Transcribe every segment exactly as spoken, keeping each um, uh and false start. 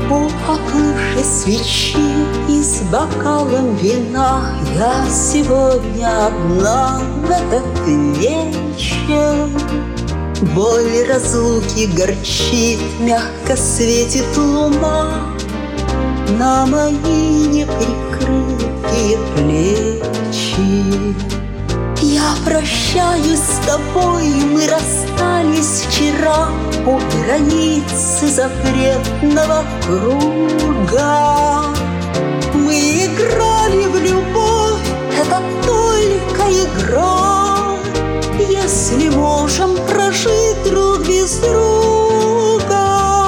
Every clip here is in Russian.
У оплывшей свечи и с бокалом вина я сегодня одна в этот вечер. Боль разлуки горчит, мягко светит луна на мои неприкрытые плечи. Я прощаюсь с тобой, мы расстались вчера у границы запретного круга. Мы играли в любовь, это только игра, если можем прожить друг без друга.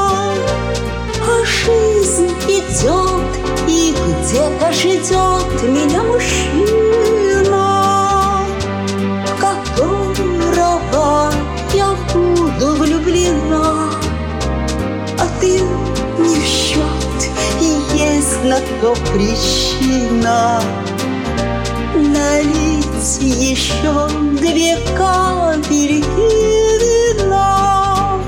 А жизнь идет, и где-то ждет меня мужчина, в которого я буду влюблена. А ты не в счет, и есть на то причина. Налить еще две капельки вина.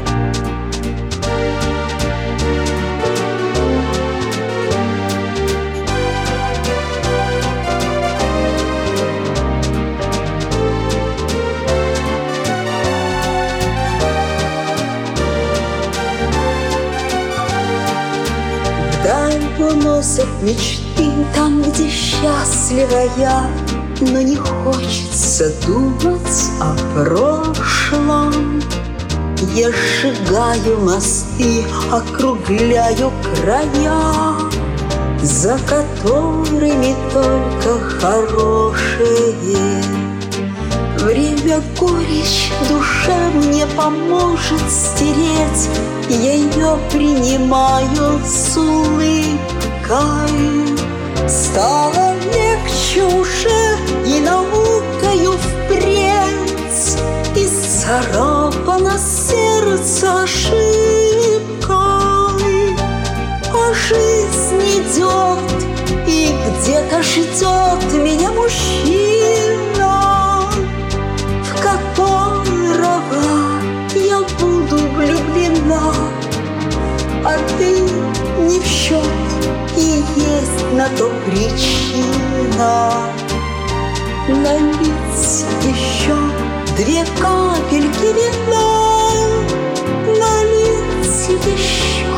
Вдаль уносят мечты, там, где счастлива я, но не хочется думать о прошлом. Я сжигаю мосты, округляю края, за которыми только хорошее. Время горечь в душе мне поможет стереть, я ее принимаю с улыбкой. Стало легче уже и наукою впредь, и царапано сердце ошибкой. А жизнь идет, и где-то ждет меня мужчина, в которого я буду влюблена. А ты не в счет, и есть на то причина. Налить еще две капельки вина, налить еще,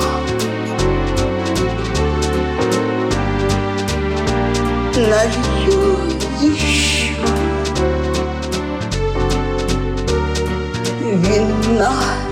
налью еще вина.